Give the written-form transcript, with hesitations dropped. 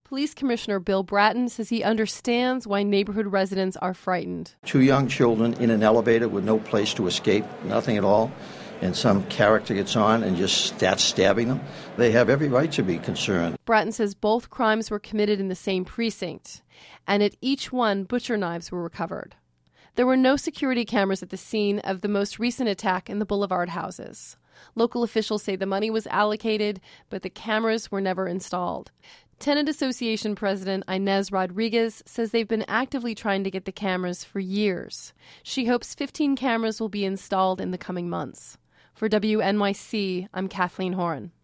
Police Commissioner Bill Bratton says he understands why neighborhood residents are frightened. 2 young children in an elevator with no place to escape, nothing at all, and some character gets on and just starts stabbing them. They have every right to be concerned. Bratton says both crimes were committed in the same precinct, and at each one, butcher knives were recovered. There were no security cameras at the scene of the most recent attack in the Boulevard houses. Local officials say the money was allocated, but the cameras were never installed. Tenant Association President Inez Rodriguez says they've been actively trying to get the cameras for years. She hopes 15 cameras will be installed in the coming months. For WNYC, I'm Kathleen Horan.